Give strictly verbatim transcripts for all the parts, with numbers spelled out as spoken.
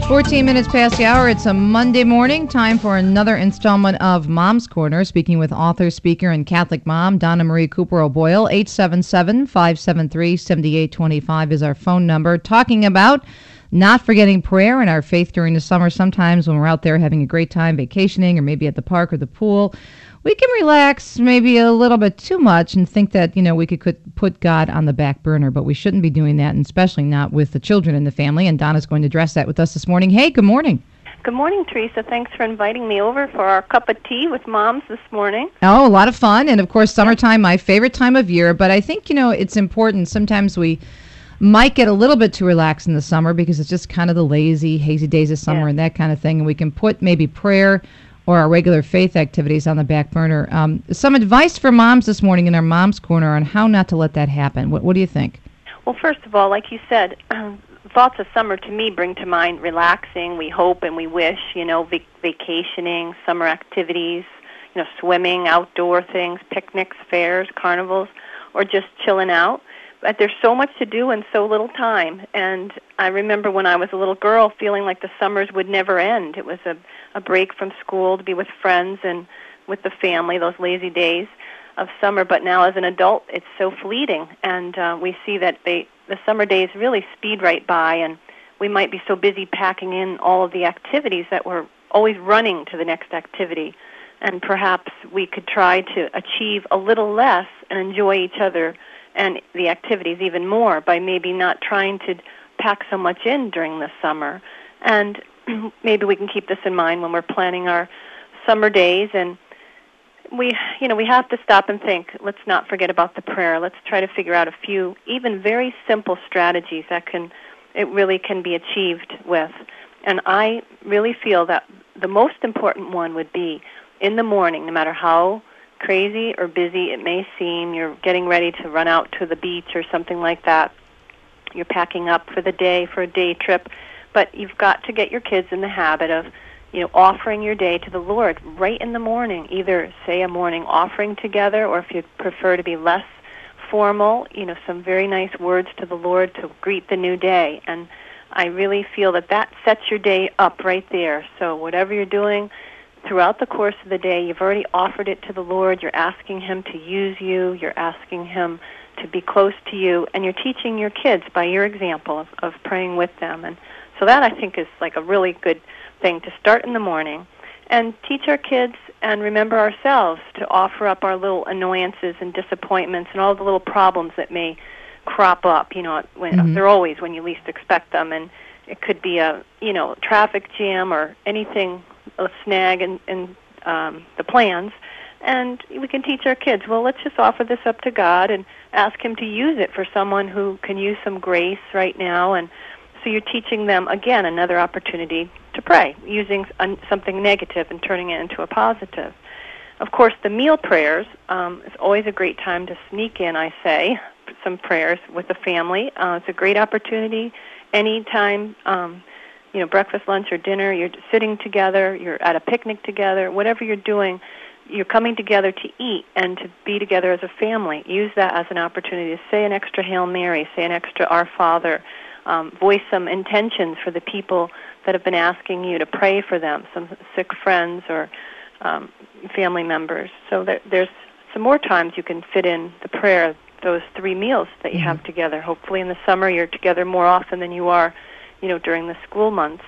fourteen minutes past the hour. It's a Monday morning. Time for another installment of Mom's Corner. Speaking with author, speaker, and Catholic mom, Donna Marie Cooper O'Boyle. eight seven seven, five seven three, seven eight two five is our phone number. Talking about not forgetting prayer and our faith during the summer. Sometimes when we're out there having a great time vacationing or maybe at the park or the pool, we can relax maybe a little bit too much and think that, you know, we could, could put God on the back burner, but we shouldn't be doing that, and especially not with the children in the family. And Donna's going to address that with us this morning. Hey, good morning. Good morning, Teresa. Thanks for inviting me over for our cup of tea with moms this morning. Oh, a lot of fun. And, of course, summertime, my favorite time of year. But I think, you know, it's important. Sometimes we might get a little bit too relaxed in the summer because it's just kind of the lazy, hazy days of summer yeah. and that kind of thing. And we can put maybe prayer or our regular faith activities on the back burner. Um, some advice for moms this morning in our Mom's Corner on how not to let that happen. What, what do you think? Well, first of all, like you said, um, thoughts of summer to me bring to mind relaxing. We hope and we wish, you know, vac- vacationing, summer activities, you know, swimming, outdoor things, picnics, fairs, carnivals, or just chilling out. But there's so much to do in so little time. And I remember when I was a little girl feeling like the summers would never end. It was a, a break from school to be with friends and with the family, those lazy days of summer. But now as an adult, it's so fleeting. And uh, we see that they, the summer days really speed right by, and we might be so busy packing in all of the activities that we're always running to the next activity. And perhaps we could try to achieve a little less and enjoy each other and the activities even more by maybe not trying to pack so much in during the summer. And maybe we can keep this in mind when we're planning our summer days. And we, you know, we have to stop and think, let's not forget about the prayer. Let's try to figure out a few even very simple strategies that can, it really can be achieved with. And I really feel that the most important one would be in the morning, no matter how crazy or busy it may seem, you're getting ready to run out to the beach or something like that. You're packing up for the day, for a day trip, but you've got to get your kids in the habit of, you know, offering your day to the Lord right in the morning. Either say a morning offering together, or if you prefer to be less formal, you know, some very nice words to the Lord to greet the new day. And I really feel that that sets your day up right there. So whatever you're doing throughout the course of the day, you've already offered it to the Lord. You're asking Him to use you. You're asking Him to be close to you. And you're teaching your kids by your example of, of praying with them. And so that, I think, is like a really good thing to start in the morning. And teach our kids and remember ourselves to offer up our little annoyances and disappointments and all the little problems that may crop up. You know, when, mm-hmm. they're always when you least expect them. And it could be a, you know, traffic jam or anything, a snag in, in um, the plans, and we can teach our kids, well, let's just offer this up to God and ask Him to use it for someone who can use some grace right now. And so you're teaching them, again, another opportunity to pray, using something negative and turning it into a positive. Of course, the meal prayers um, is always a great time to sneak in, I say, some prayers with the family. Uh, it's a great opportunity anytime, um, you know, breakfast, lunch, or dinner, you're sitting together, you're at a picnic together, whatever you're doing, you're coming together to eat and to be together as a family. Use that as an opportunity to say an extra Hail Mary, say an extra Our Father, um, voice some intentions for the people that have been asking you to pray for them, some sick friends or um, family members. So there, there's some more times you can fit in the prayer, those three meals that you mm-hmm. have together. Hopefully in the summer you're together more often than you are, you know, during the school months.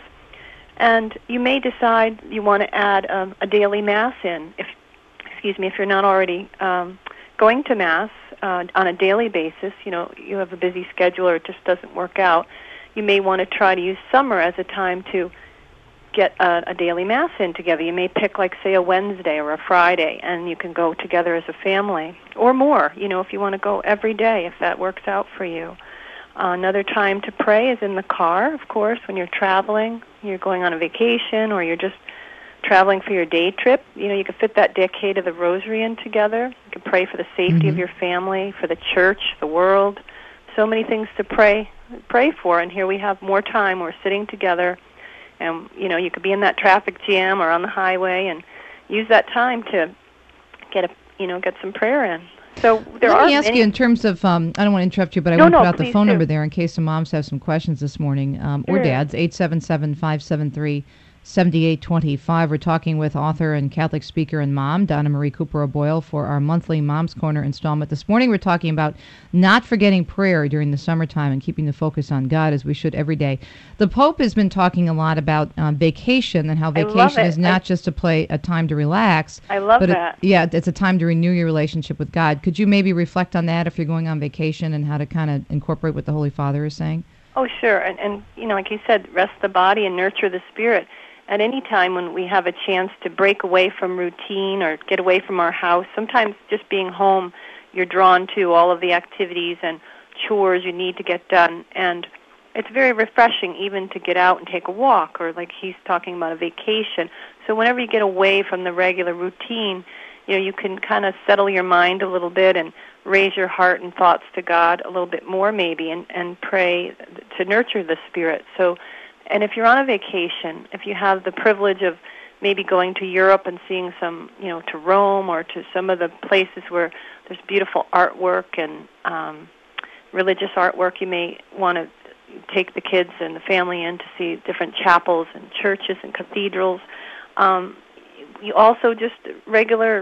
And you may decide you want to add um, a daily Mass in, if, excuse me, if you're not already um, going to Mass uh, on a daily basis, you know, you have a busy schedule or it just doesn't work out, you may want to try to use summer as a time to get a, a daily Mass in together. You may pick, like, say, a Wednesday or a Friday, and you can go together as a family, or more, you know, if you want to go every day, if that works out for you. Uh, another time to pray is in the car, of course, when you're traveling, you're going on a vacation, or you're just traveling for your day trip. You know, you can fit that decade of the Rosary in together. You can pray for the safety mm-hmm. of your family, for the church, the world. So many things to pray pray for, and here we have more time. We're sitting together, and, you know, you could be in that traffic jam or on the highway and use that time to get a, you know, get some prayer in. So there Let are me ask many. you in terms of, um, I don't want to interrupt you, but I No, want to no, put out the please phone do. number there in case some moms have some questions this morning, um, or Sure. dads, eight seven seven, five seven three, seven eight two five. We're talking with author and Catholic speaker and mom, Donna Marie Cooper O'Boyle, for our monthly Mom's Corner installment. This morning we're talking about not forgetting prayer during the summertime and keeping the focus on God as we should every day. The Pope has been talking a lot about um, vacation and how I love vacation it. is not I- just a play, a time to relax. I love but it- that. yeah, it's a time to renew your relationship with God. Could you maybe reflect on that if you're going on vacation and how to kind of incorporate what the Holy Father is saying? Oh, sure. And, and, you know, like you said, rest the body and nurture the spirit. At any time when we have a chance to break away from routine or get away from our house, sometimes just being home, you're drawn to all of the activities and chores you need to get done. And it's very refreshing even to get out and take a walk, or like he's talking about a vacation. So whenever you get away from the regular routine, you know, you can kind of settle your mind a little bit and raise your heart and thoughts to God a little bit more maybe, and, and pray to nurture the spirit. So, and if you're on a vacation, if you have the privilege of maybe going to Europe and seeing some, you know, to Rome or to some of the places where there's beautiful artwork and um, religious artwork, you may want to take the kids and the family in to see different chapels and churches and cathedrals. Um, you also just regular,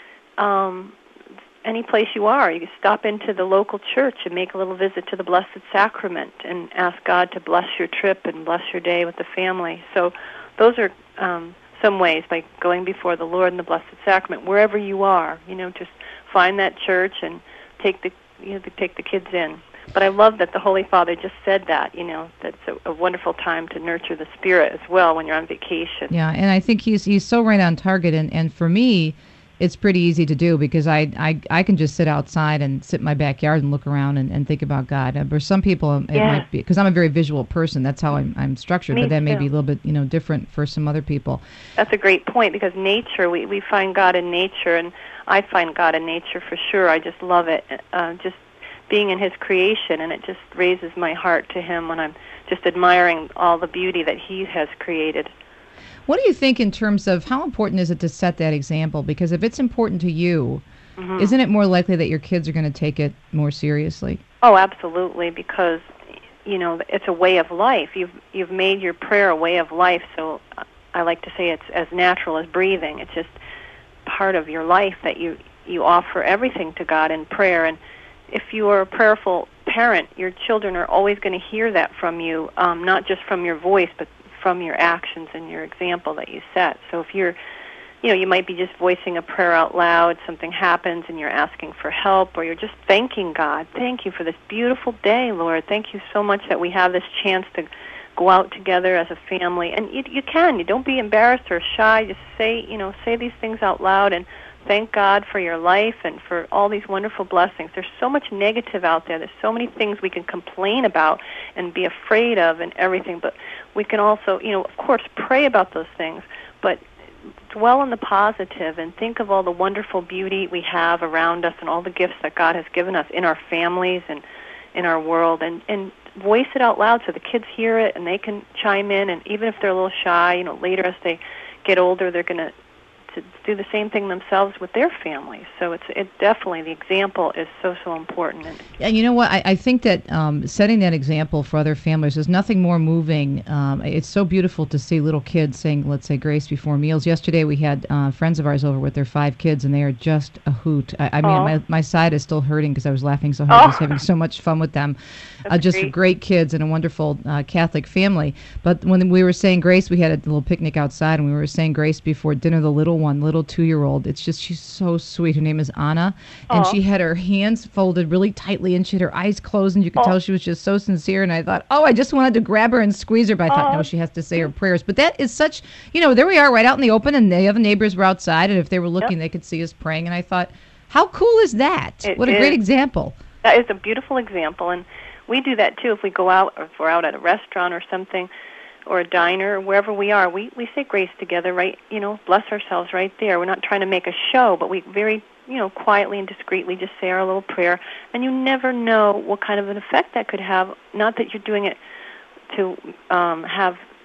um, any place you are, you can stop into the local church and make a little visit to the Blessed Sacrament and ask God to bless your trip and bless your day with the family. So those are um, some ways, by going before the Lord in the Blessed Sacrament, wherever you are. You know, just find that church and take the you know take the kids in. But I love that the Holy Father just said that, you know, that's a, a wonderful time to nurture the spirit as well when you're on vacation. Yeah, and I think he's he's so right on target. And, and for me, it's pretty easy to do because I, I, I can just sit outside and sit in my backyard and look around and, and think about God. Uh, For some people, it Yeah. might be, because I'm a very visual person, that's how I'm, I'm structured, Me but that may too. be a little bit, you know, different for some other people. That's a great point, because nature, we, we find God in nature, and I find God in nature for sure. I just love it, uh, just being in His creation, and it just raises my heart to Him when I'm just admiring all the beauty that He has created. What do you think in terms of how important is it to set that example? Because if it's important to you, Mm-hmm. isn't it more likely that your kids are going to take it more seriously? Oh, absolutely, because, you know, it's a way of life. You've you've made your prayer a way of life, so I like to say it's as natural as breathing. It's just part of your life that you, you offer everything to God in prayer. And if you are a prayerful parent, your children are always going to hear that from you, um, not just from your voice, but from your actions and your example that you set. So if you're, you know, you might be just voicing a prayer out loud, something happens and you're asking for help, or you're just thanking God. Thank you for this beautiful day, Lord. Thank you so much that we have this chance to go out together as a family. And you, you can. You don't be embarrassed or shy. Just say, you know, say these things out loud and thank God for your life and for all these wonderful blessings. There's so much negative out there. There's so many things we can complain about and be afraid of and everything. But we can also, you know, of course, pray about those things, but dwell on the positive and think of all the wonderful beauty we have around us and all the gifts that God has given us in our families and in our world, and, and voice it out loud so the kids hear it and they can chime in. And even if they're a little shy, you know, later as they get older, they're going to to do the same thing themselves with their families. So it's it definitely, the example is so, so important. And, And you know what? I, I think that um, setting that example for other families, there's nothing more moving. Um, it's so beautiful to see little kids saying, let's say, grace before meals. Yesterday we had uh, friends of ours over with their five kids, and they are just a hoot. I, I mean, Aw. my, my side is still hurting because I was laughing so hard. I was Oh. having so much fun with them. Uh, That's just great. great kids and a wonderful uh, Catholic family. But when we were saying grace, we had a little picnic outside, and we were saying grace before dinner. The little one, little two-year-old, it's just, she's so sweet. Her name is Anna, and Aw. she had her hands folded really tightly, and she had her eyes closed, and you could Aw. tell she was just so sincere. And I thought, oh, I just wanted to grab her and squeeze her, but I thought, Aw. no, she has to say her prayers. But that is such, you know, there we are right out in the open, and the other neighbors were outside, and if they were looking, they could see us praying. And I thought, how cool is that? It What a great is. example. That is a beautiful example, and we do that too. If we go out, or if we're out at a restaurant or something, or a diner, or wherever we are, we, we say grace together, right? You know, bless ourselves right there. We're not trying to make a show, but we very, you know, quietly and discreetly just say our little prayer. And you never know what kind of an effect that could have. Not that you're doing it to um, have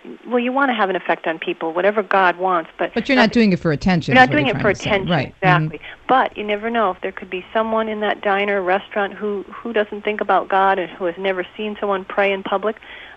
well, you want to have an effect on people, whatever God wants, but but you're not doing it for attention. You're not is what doing you're it for trying to say. attention, Right? exactly. Mm-hmm. But you never know if there could be someone in that diner, restaurant who who doesn't think about God and who has never seen someone pray in public.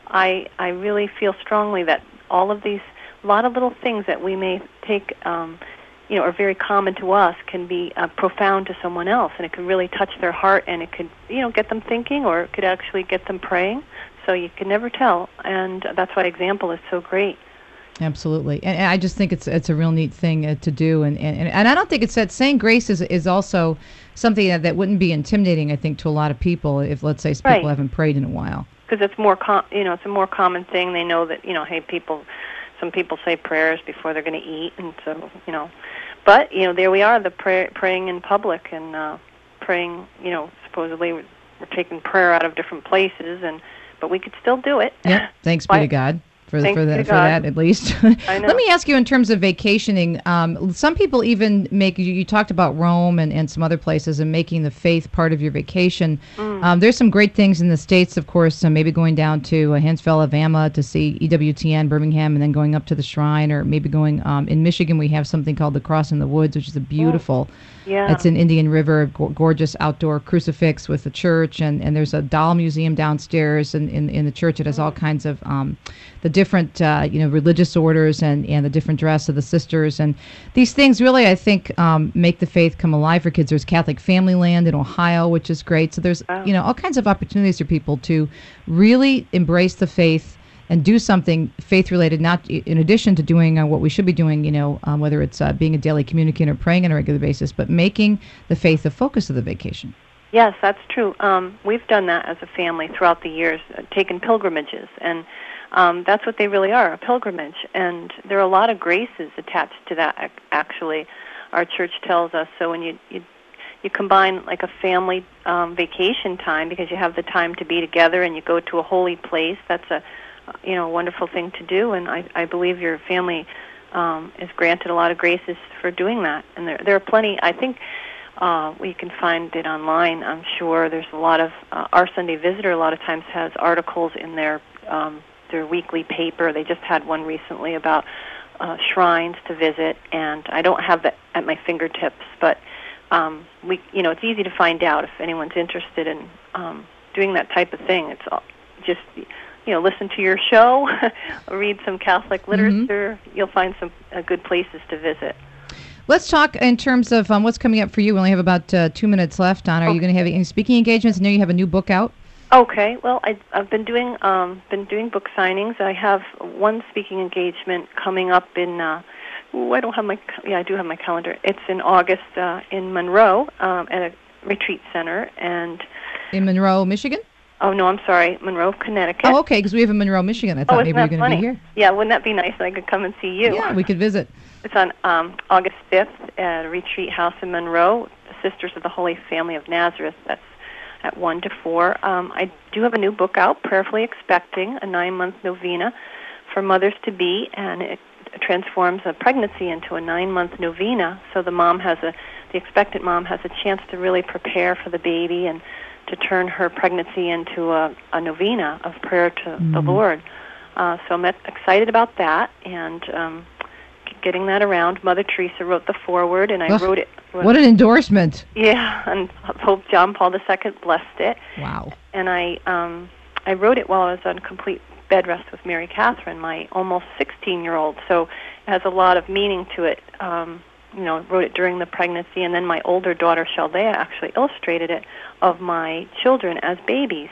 I I really feel strongly that all of these, a lot of little things that we may take, um, you know, are very common to us, can be uh, profound to someone else, and it can really touch their heart, and it could, you know, get them thinking, or it could actually get them praying. So you can never tell, and that's why example is so great. Absolutely, and, and I just think it's it's a real neat thing uh, to do, and, and and I don't think it's that saying grace is is also something that, that wouldn't be intimidating, I think, to a lot of people if, let's say, people Right. haven't prayed in a while. Because it's more, com- you know, it's a more common thing. They know that, you know, hey, people, some people say prayers before they're going to eat, and so, you know, but you know, there we are, the pray- praying in public and uh, praying, you know, supposedly we're, we're taking prayer out of different places, and but we could still do it. Yeah, thanks be to God. For, Thanks for, be that, to for God. that, at least. I know. Let me ask you, in terms of vacationing, um, some people even make, you, you talked about Rome and, and some other places, and making the faith part of your vacation. Mm. Um, there's some great things in the States, of course, uh, maybe going down to uh, Huntsville, Alabama to see E W T N, Birmingham, and then going up to the Shrine, or maybe going, um, in Michigan, we have something called the Cross in the Woods, which is a beautiful, Yeah. it's an Indian River, go- gorgeous outdoor crucifix with a church, and, and there's a doll museum downstairs in, in, in the church. It has all kinds of um, the different, uh, you know, religious orders and, and the different dress of the sisters. And these things really, I think, um, make the faith come alive for kids. There's Catholic Family Land in Ohio, which is great. So there's, Wow. you know, all kinds of opportunities for people to really embrace the faith and do something faith-related, not in addition to doing uh, what we should be doing, you know, um, whether it's uh, being a daily communicant or praying on a regular basis, but making the faith the focus of the vacation. Yes, that's true. Um, we've done that as a family throughout the years, uh, taken pilgrimages, and um, that's what they really are, a pilgrimage. And there are a lot of graces attached to that, ac- actually, our church tells us. So when you, you, you combine like a family um, vacation time, because you have the time to be together and you go to a holy place, that's a, you know, a wonderful thing to do. And I, I believe your family um, is granted a lot of graces for doing that. And there, there are plenty, I think, Uh, we can find it online, I'm sure. There's a lot of, uh, Our Sunday Visitor a lot of times has articles in their um, their weekly paper. They just had one recently about uh, shrines to visit, and I don't have that at my fingertips, but um, we, you know, it's easy to find out if anyone's interested in um, doing that type of thing. It's all, just, you know, listen to your show, read some Catholic literature. Mm-hmm. You'll find some uh, good places to visit. Let's talk in terms of um, what's coming up for you. We only have about uh, two minutes left, Donna. Are okay. you going to have any speaking engagements? I know you have a new book out. Okay. Well, I, I've been doing um, been doing book signings. I have one speaking engagement coming up in. Uh, ooh, I don't have my. Yeah, I do have my calendar. It's in August uh, in Monroe um, at a retreat center, and in Monroe, Michigan. Oh no, I'm sorry, Monroe, Connecticut. Oh, okay, because we have in Monroe, Michigan. I thought oh, maybe you were going to be here. Yeah, wouldn't that be nice? I could come and see you. Yeah, we could visit. It's on um, August fifth at a retreat house in Monroe, the Sisters of the Holy Family of Nazareth. That's at one to four. Um, I do have a new book out, Prayerfully Expecting, a nine-month novena for mothers-to-be, and it transforms a pregnancy into a nine-month novena, so the mom has a, the expectant mom has a chance to really prepare for the baby and to turn her pregnancy into a, a novena of prayer to mm. the Lord. Uh, so I'm excited about that, and um, getting that around. Mother Teresa wrote the foreword, and I Ugh, wrote it. What an endorsement! Yeah, and Pope John Paul the Second blessed it. Wow! And I, um, I wrote it while I was on complete bed rest with Mary Catherine, my almost sixteen-year-old. So it has a lot of meaning to it. Um, you know, wrote it during the pregnancy, and then my older daughter Chaldea actually illustrated it of my children as babies.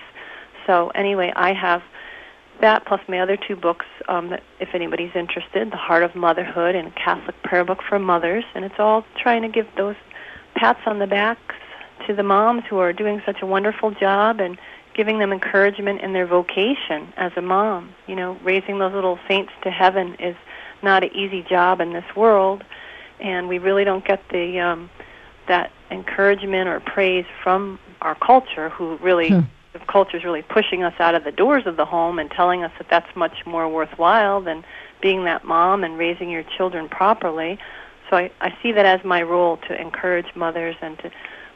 So anyway, I have that plus my other two books, um, that if anybody's interested, The Heart of Motherhood and a Catholic Prayer Book for Mothers, and it's all trying to give those pats on the backs to the moms who are doing such a wonderful job and giving them encouragement in their vocation as a mom. You know, raising those little saints to heaven is not an easy job in this world, and we really don't get the um, that encouragement or praise from our culture, who really... Hmm. The culture is really pushing us out of the doors of the home and telling us that that's much more worthwhile than being that mom and raising your children properly. So I, I see that as my role, to encourage mothers and to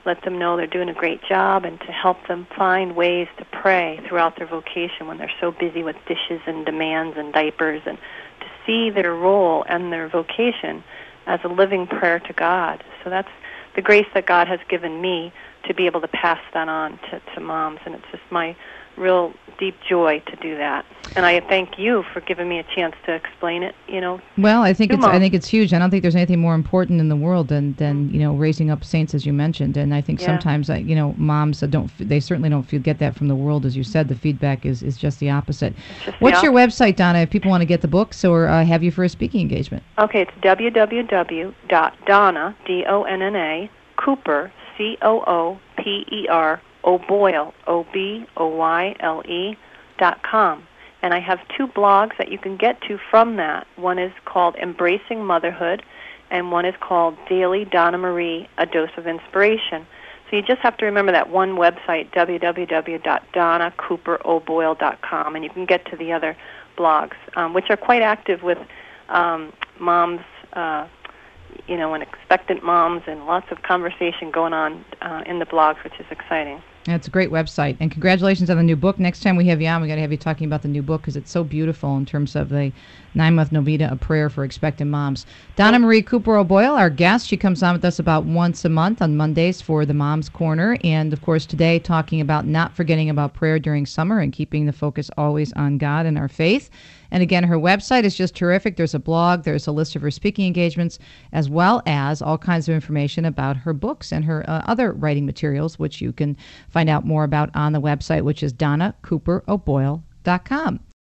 let them know they're doing a great job, and to help them find ways to pray throughout their vocation when they're so busy with dishes and demands and diapers, and to see their role and their vocation as a living prayer to God. So that's the grace that God has given me to be able to pass that on to, to moms, and it's just my real deep joy to do that. And I thank you for giving me a chance to explain it, you know. Well, I think to it's moms. I think it's huge. I don't think there's anything more important in the world than, than you know, raising up saints, as you mentioned. And I think Yeah. sometimes uh, you know, moms uh, don't f- they certainly don't feel, get that from the world, as you said. The feedback is, is just the opposite. Just the What's your opposite. website, Donna, if people want to get the books or uh, have you for a speaking engagement? Okay, it's w w w dot donna, D O N N A, Cooper, C O O P E R, O'Boyle, O B O Y L E, dot com. And I have two blogs that you can get to from that. One is called Embracing Motherhood, and one is called Daily Donna Marie, A Dose of Inspiration. So you just have to remember that one website, w w w dot donna cooper o'boyle dot com, and you can get to the other blogs, um, which are quite active with um, moms, uh, you know, and expectant moms, and lots of conversation going on uh, in the blogs, which is exciting. That's a great website. And congratulations on the new book. Next time we have you on, we got to have you talking about the new book because it's so beautiful in terms of the nine-month novena, A Prayer for Expectant Moms. Donna Marie Cooper O'Boyle, our guest. She comes on with us about once a month on Mondays for the Mom's Corner. And, of course, today talking about not forgetting about prayer during summer and keeping the focus always on God and our faith. And again, her website is just terrific. There's a blog, there's a list of her speaking engagements, as well as all kinds of information about her books and her uh, other writing materials, which you can find out more about on the website, which is donna cooper o'boyle dot com.